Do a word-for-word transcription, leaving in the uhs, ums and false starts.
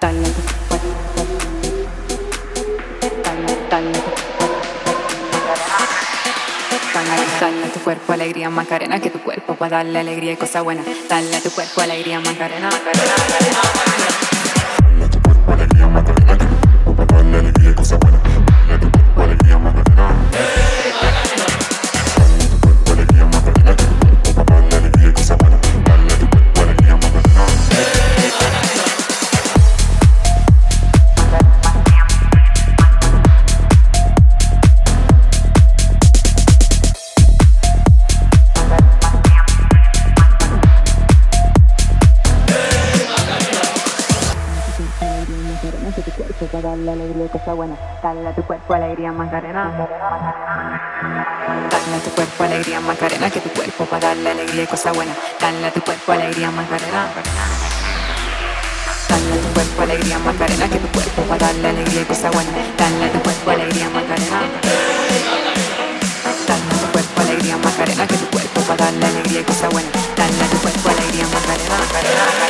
dale tu cuerpo, dale, dale tu Dale, dale a tu cuerpo alegría Macarena, que tu cuerpo para darle alegría y cosas buenas. Dale a tu cuerpo alegría Macarena, Macarena, Macarena. Dale a tu cuerpo alegría Macarena, que tu cuerpo para darle alegría y cosas buenas. Dale a tu cuerpo alegría Macarena. Dale a tu cuerpo alegría Macarena, que tu cuerpo para darle alegría y cosas buenas. Dale a tu cuerpo alegría Macarena. Que tu cuerpo para darle alegría y cosas buenas. Dale a tu cuerpo alegría Macarena. Dale a tu cuerpo alegría Macarena, que tu cuerpo para darle alegría y cosas buenas. Dale a tu cuerpo alegría Macarena. Dale a tu cuerpo alegría Macarena, que tu cuerpo para darle alegría y cosas buenas. Dale a tu cuerpo alegría Macarena. Dale a tu cuerpo alegría Macarena, que tu cuerpo para darle alegría y cosas buenas. Dale a tu cuerpo alegría Macarena, Macarena.